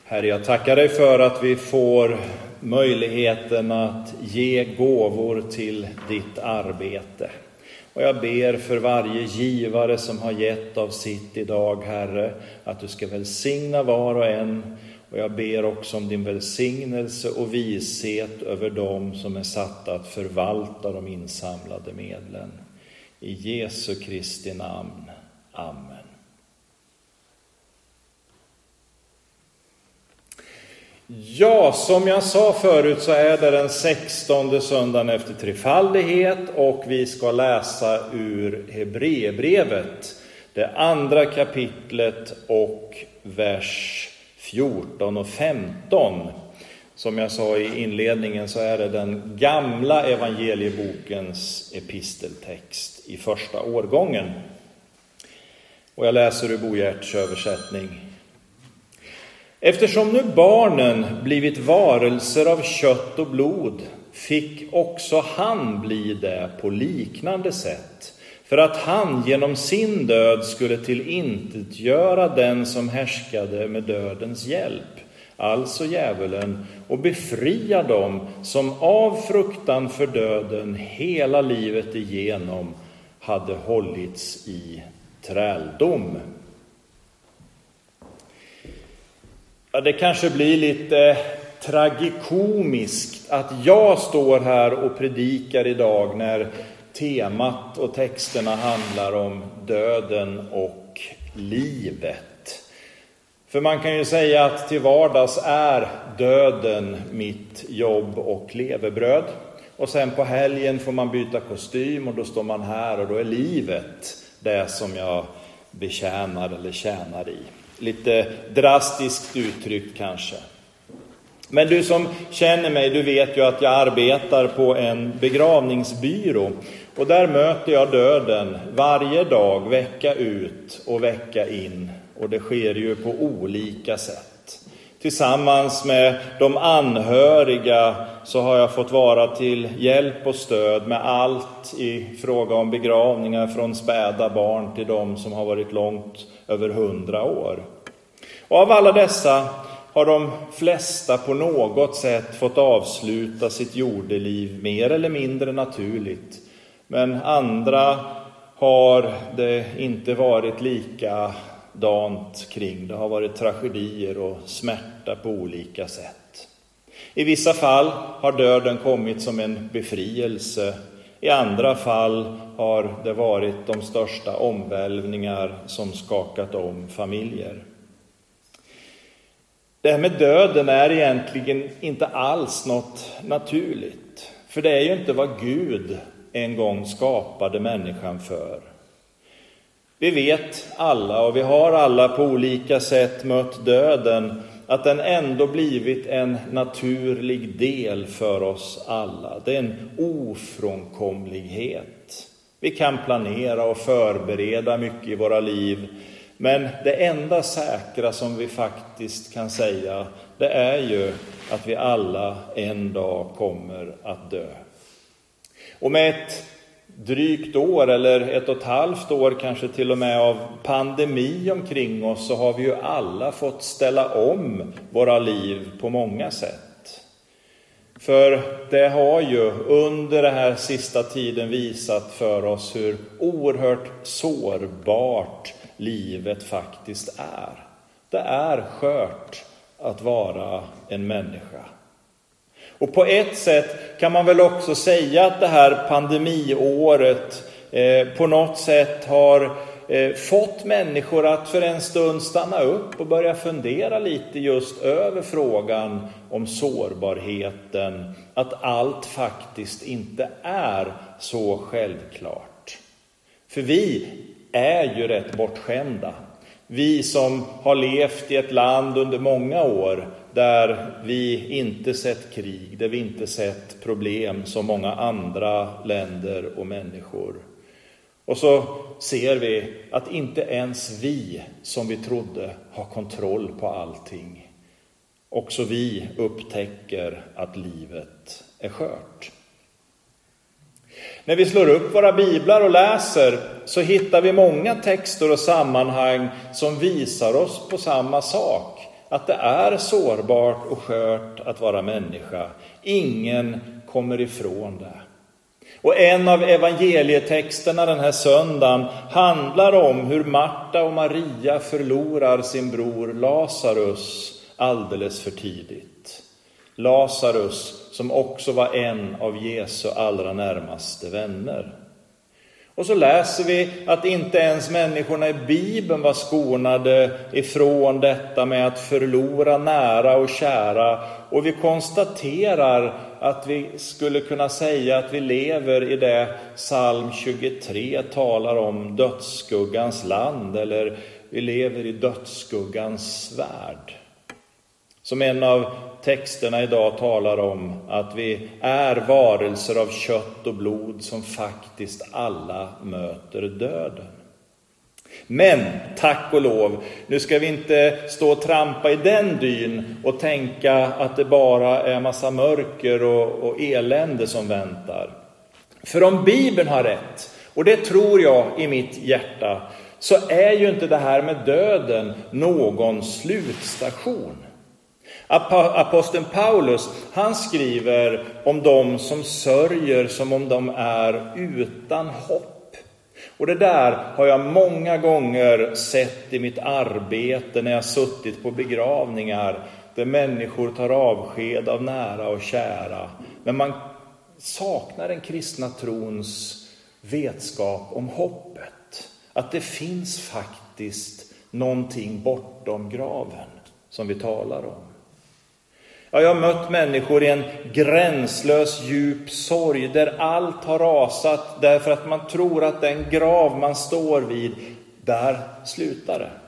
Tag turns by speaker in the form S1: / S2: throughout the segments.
S1: Herre, jag tackar dig för att vi får möjligheten att ge gåvor till ditt arbete. Och jag ber för varje givare som har gett av sitt idag, Herre, att du ska välsigna var och en. Och jag ber också om din välsignelse och vishet över dem som är satta att förvalta de insamlade medlen. I Jesu Kristi namn. Amen. Ja, som jag sa förut så är det den 16:e söndagen efter trefaldighet och vi ska läsa ur Hebreerbrevet, det andra kapitlet och vers 14 och 15. Som jag sa i inledningen så är det den gamla evangeliebokens episteltext i första årgången. Och jag läser ur Bo Giertz översättning. Eftersom nu barnen blivit varelser av kött och blod fick också han bli det på liknande sätt, för att han genom sin död skulle tillintetgöra den som härskade med dödens hjälp, alltså djävulen, och befria dem som av fruktan för döden hela livet igenom hade hållits i träldom. Ja, det kanske blir lite tragikomiskt att jag står här och predikar idag när temat och texterna handlar om döden och livet. För man kan ju säga att till vardags är döden mitt jobb och levebröd. Och sen på helgen får man byta kostym och då står man här och då är livet det som jag betjänar eller tjänar i. Lite drastiskt uttryckt kanske. Men du som känner mig, du vet ju att jag arbetar på en begravningsbyrå. Och där möter jag döden varje dag, vecka ut och vecka in. Och det sker ju på olika sätt. Tillsammans med de anhöriga så har jag fått vara till hjälp och stöd med allt i fråga om begravningar, från späda barn till de som har varit långt över 100 år. Och av alla dessa har de flesta på något sätt fått avsluta sitt jordeliv mer eller mindre naturligt. Men andra har det inte varit likadant kring. Det har varit tragedier och smärta på olika sätt. I vissa fall har döden kommit som en befrielse. I andra fall har det varit de största omvälvningar som skakat om familjer. Det här med döden är egentligen inte alls något naturligt. För det är ju inte vad Gud en gång skapade människan för. Vi vet alla och vi har alla på olika sätt mött döden, att den ändå blivit en naturlig del för oss alla. Det är en ofrånkomlighet. Vi kan planera och förbereda mycket i våra liv. Men det enda säkra som vi faktiskt kan säga, det är ju att vi alla en dag kommer att dö. Och med ett drygt år eller 1,5 år kanske till och med av pandemi omkring oss, så har vi ju alla fått ställa om våra liv på många sätt. För det har ju under den här sista tiden visat för oss hur oerhört sårbart livet faktiskt är. Det är skört att vara en människa. Och på ett sätt kan man väl också säga att det här pandemiåret på något sätt har fått människor att för en stund stanna upp och börja fundera lite just över frågan om sårbarheten. Att allt faktiskt inte är så självklart. För vi är ju rätt bortskämda. Vi som har levt i ett land under många år där vi inte sett krig, där vi inte sett problem som många andra länder och människor. Och så ser vi att inte ens vi som vi trodde har kontroll på allting. Också vi upptäcker att livet är skört. När vi slår upp våra biblar och läser så hittar vi många texter och sammanhang som visar oss på samma sak. att det är sårbart och skört att vara människa. Ingen kommer ifrån det. Och en av evangelietexterna den här söndagen handlar om hur Marta och Maria förlorar sin bror Lazarus alldeles för tidigt. Lazarus som också var en av Jesu allra närmaste vänner. Och så läser vi att inte ens människorna i Bibeln var skonade ifrån detta med att förlora nära och kära. Och vi konstaterar att vi skulle kunna säga att vi lever i det psalm 23 talar om dödsskuggans land, eller vi lever i dödsskuggans värld. Som en av texterna idag talar om att vi är varelser av kött och blod som faktiskt alla möter döden. Men tack och lov, nu ska vi inte stå och trampa i den dyn och tänka att det bara är massa mörker och elände som väntar. För om Bibeln har rätt, och det tror jag i mitt hjärta, så är ju inte det här med döden någon slutstation. Aposteln Paulus, han skriver om dem som sörjer som om de är utan hopp. Och det där har jag många gånger sett i mitt arbete när jag suttit på begravningar där människor tar avsked av nära och kära. Men man saknar den kristna trons vetskap om hoppet. Att det finns faktiskt någonting bortom graven som vi talar om. Ja, jag har mött människor i en gränslös djup sorg där allt har rasat därför att man tror att den grav man står vid, där slutar det.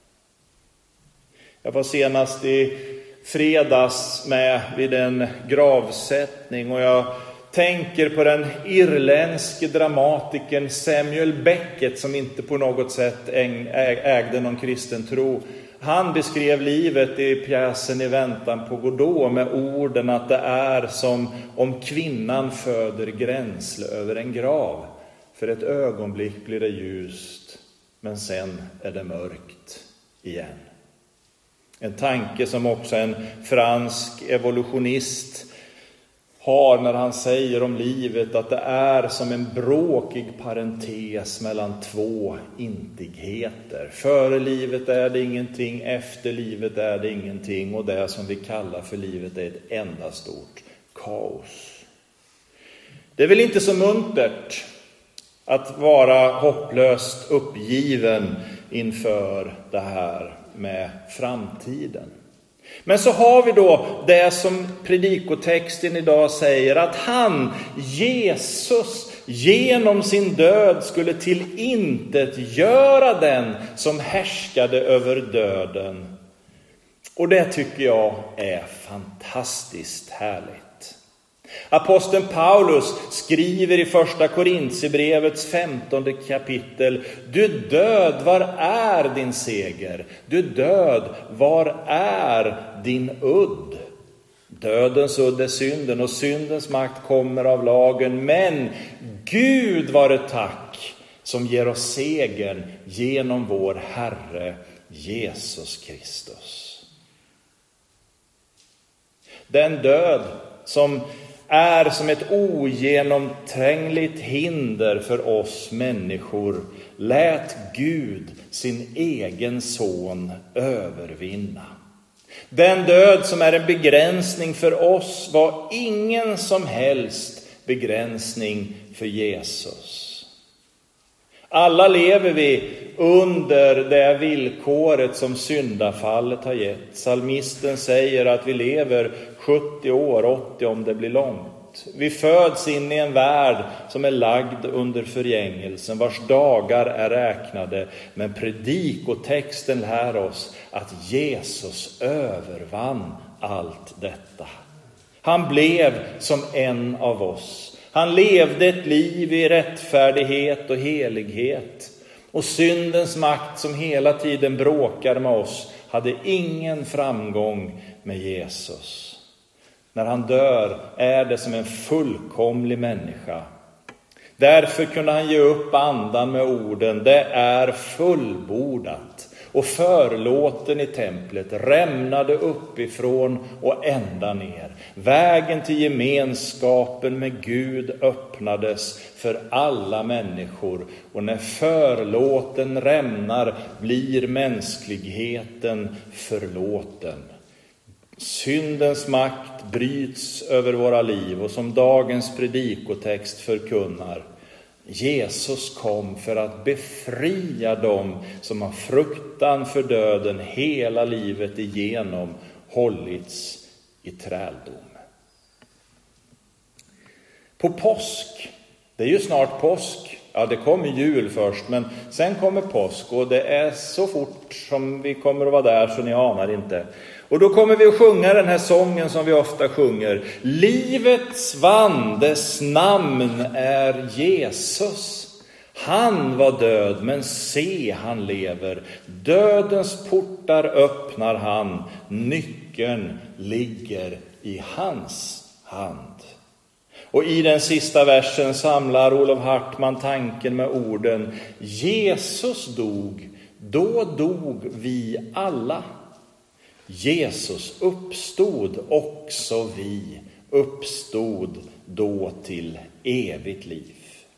S1: Jag var senast i fredags med vid en gravsättning och jag tänker på den irländske dramatikern Samuel Beckett som inte på något sätt ägde någon kristen tro. Han beskrev livet i pjäsen I väntan på Godot med orden att det är som om kvinnan föder gränsle över en grav. För ett ögonblick blir det ljust, men sen är det mörkt igen. En tanke som också en fransk evolutionist har när han säger om livet att det är som en bråkig parentes mellan två intigheter. Före livet är det ingenting, efter livet är det ingenting och det som vi kallar för livet är ett enda stort kaos. Det är väl inte så muntert att vara hopplöst uppgiven inför det här med framtiden. Men så har vi då det som predikotexten idag säger, att han, Jesus, genom sin död skulle till intet göra den som härskade över döden. Och det tycker jag är fantastiskt härligt. Aposteln Paulus skriver i första Korintierbrevets 15 kapitel: Du död, var är din seger? Du död, var är din udd? Dödens udd är synden och syndens makt kommer av lagen. Men Gud var ett tack som ger oss segern genom vår Herre Jesus Kristus. Den död som är som ett ogenomträngligt hinder för oss människor lät Gud sin egen son övervinna. Den död som är en begränsning för oss var ingen som helst begränsning för Jesus. Alla lever vi under det villkoret som syndafallet har gett. Psalmisten säger att vi lever 70 år, 80 om det blir långt. Vi föds in i en värld som är lagd under förgängelsen, vars dagar är räknade. Men predikotexten lär oss att Jesus övervann allt detta. Han blev som en av oss. Han levde ett liv i rättfärdighet och helighet. Och syndens makt som hela tiden bråkar med oss hade ingen framgång med Jesus. När han dör är det som en fullkomlig människa. Därför kunde han ge upp andan med orden: det är fullbordat. Och förlåten i templet rämnade uppifrån och ända ner. Vägen till gemenskapen med Gud öppnades för alla människor. Och när förlåten rämnar blir mänskligheten förlåten. Syndens makt bryts över våra liv, och som dagens predikotext förkunnar, Jesus kom för att befria dem som har fruktan för döden hela livet igenom hållits i träldom. På påsk, det är ju snart påsk. Ja, det kommer jul först, men sen kommer påsk, och det är så fort som vi kommer att vara där så ni anar inte. Och då kommer vi att sjunga den här sången som vi ofta sjunger. Livets vand, dess namn är Jesus. Han var död, men se, han lever. Dödens portar öppnar han. Nyckeln ligger i hans hand. Och i den sista versen samlar Olof Hartman tanken med orden: Jesus dog, då dog vi alla. Jesus uppstod, också vi uppstod då till evigt liv.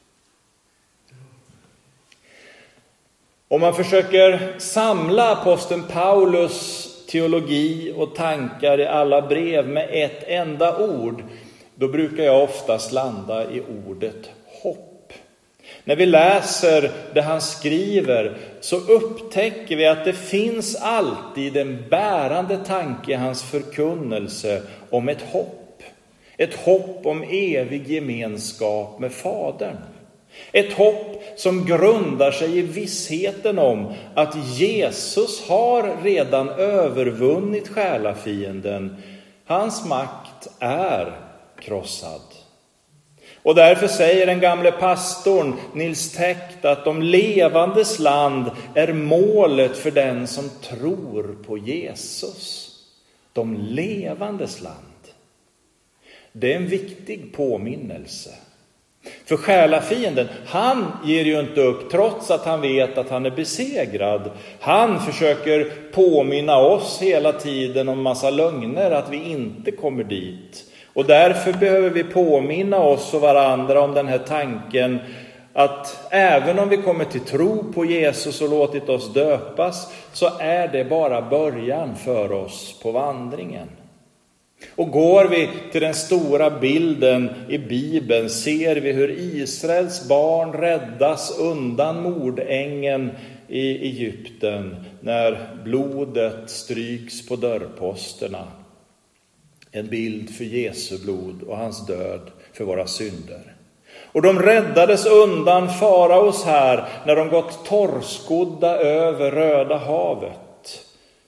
S1: Om man försöker samla aposteln Paulus teologi och tankar i alla brev med ett enda ord, då brukar jag oftast landa i ordet hopp. När vi läser det han skriver så upptäcker vi att det finns alltid en bärande tanke i hans förkunnelse om ett hopp. Ett hopp om evig gemenskap med Fadern. Ett hopp som grundar sig i vissheten om att Jesus har redan övervunnit själafienden. Hans makt är krossad. Och därför säger den gamle pastorn Nils Täckt att de levandes land är målet för den som tror på Jesus. De levandes land. Det är en viktig påminnelse. För själafienden, han ger ju inte upp trots att han vet att han är besegrad. Han försöker påminna oss hela tiden om massa lögner att vi inte kommer dit. Och därför behöver vi påminna oss och varandra om den här tanken att även om vi kommer till tro på Jesus och låtit oss döpas, så är det bara början för oss på vandringen. Och går vi till den stora bilden i Bibeln ser vi hur Israels barn räddas undan mordängen i Egypten när blodet stryks på dörrposterna. En bild för Jesu blod och hans död för våra synder. Och de räddades undan faraos här när de gått torrskodda över Röda havet.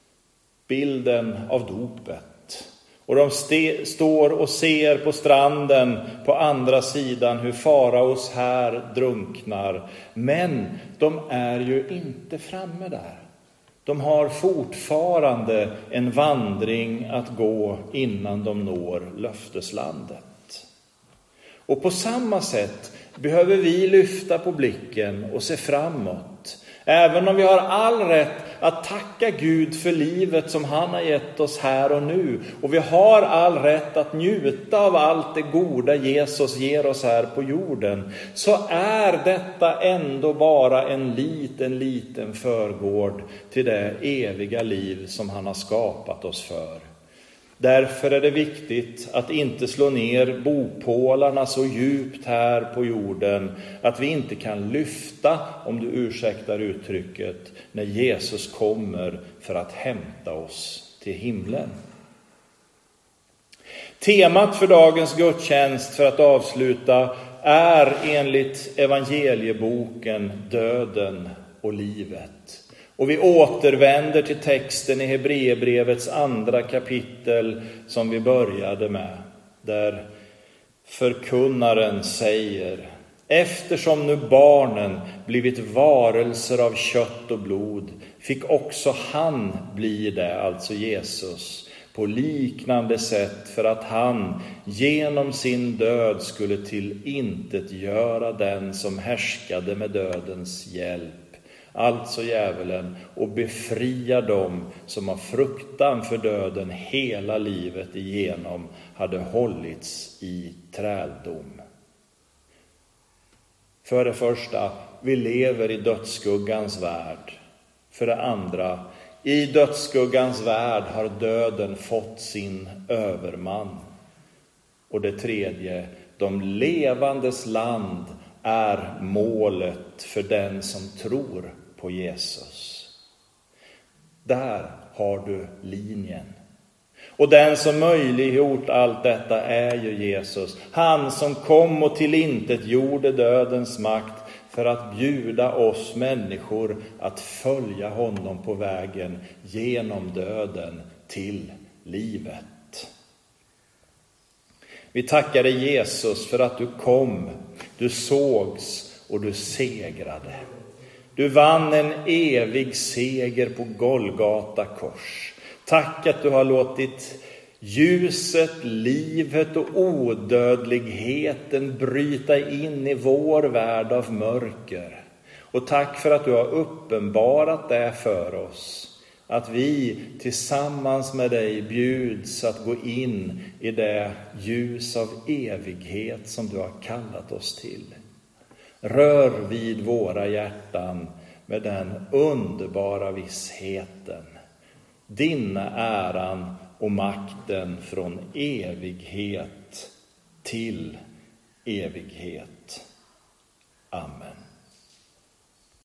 S1: Bilden av dopet. Och de står och ser på stranden på andra sidan hur faraos här drunknar. Men de är ju inte framme där. De har fortfarande en vandring att gå innan de når löfteslandet. Och på samma sätt behöver vi lyfta på blicken och se framåt. Även om vi har all rätt att tacka Gud för livet som han har gett oss här och nu. Och vi har all rätt att njuta av allt det goda Jesus ger oss här på jorden. Så är detta ändå bara en liten förgård till det eviga liv som han har skapat oss för. Därför är det viktigt att inte slå ner bopålarna så djupt här på jorden att vi inte kan lyfta, om du ursäktar uttrycket, när Jesus kommer för att hämta oss till himlen. Temat för dagens gudstjänst, för att avsluta, är enligt evangelieboken döden och livet. Och vi återvänder till texten i Hebreerbrevets 2 kapitel som vi började med. Där förkunnaren säger: eftersom nu barnen blivit varelser av kött och blod, fick också han bli det, alltså Jesus, på liknande sätt för att han genom sin död skulle till intet göra den som härskade med dödens hjälp, alltså djävulen, och befria dem som av fruktan för döden hela livet igenom hade hållits i träldom. För det första, vi lever i dödsskuggans värld. För det andra, i dödsskuggans värld har döden fått sin överman. Och det tredje, de levandes land är målet för den som tror på Jesus. Där har du linjen. Och den som möjliggjort allt detta är ju Jesus. Han som kom och tillintetgjorde dödens makt för att bjuda oss människor att följa honom på vägen genom döden till livet. Vi tackar dig Jesus för att du kom, du sågs och du segrade. Du vann en evig seger på Golgata kors. Tack att du har låtit ljuset, livet och odödligheten bryta in i vår värld av mörker. Och tack för att du har uppenbarat det för oss. Att vi tillsammans med dig bjuds att gå in i det ljus av evighet som du har kallat oss till. Rör vid våra hjärtan med den underbara vissheten. Dina äran och makten från evighet till evighet. Amen.